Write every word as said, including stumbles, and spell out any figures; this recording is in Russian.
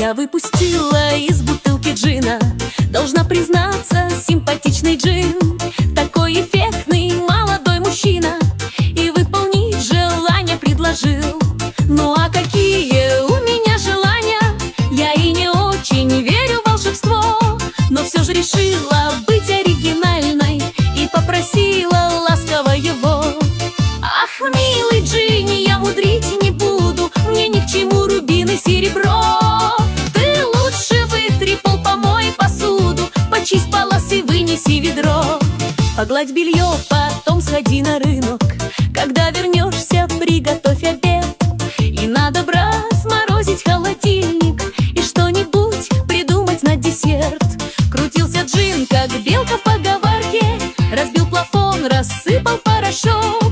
Я выпустила из бутылки джина. Должна признаться, симпатичный джин, такой эффектный молодой мужчина, и выполнить желание предложил. Ну а какие у меня желания? Я и не очень верю в волшебство, но все же решила быть оригинальной и попросила ласково его: ах, милый джинни, я мудрить не буду, мне ни к чему рубин и серебро. Ты лучше вытри пол, помой посуду, почисть полосы, вынеси ведро. Погладь белье, потом сходи на рынок, когда вернешься, приготовь обед. И надо брать, сморозить холодильник и что-нибудь придумать на десерт. Крутился джин, как белка в поговорке, разбил плафон, рассыпал порошок.